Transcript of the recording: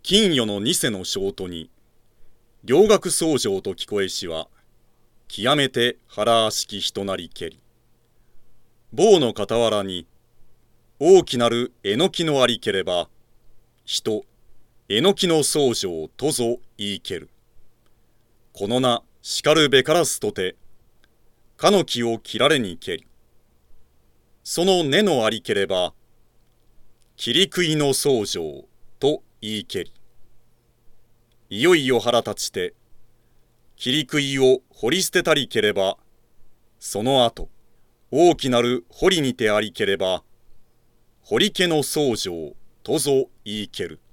金魚の偽の小徒に、両学僧正と聞こえしは、極めて腹あしき人なりけり。棒の傍らに、大きなるえのきのありければ、人、えのきの僧正とぞ言いける。この名、しかるべからすとて、かの木を切られにけり。その根のありければ、切り食いの僧正と言いけり。いよいよ腹立ちて、切り食いを掘り捨てたりければ、その後、大きなる堀にてありければ、堀家の僧正とぞ言いける。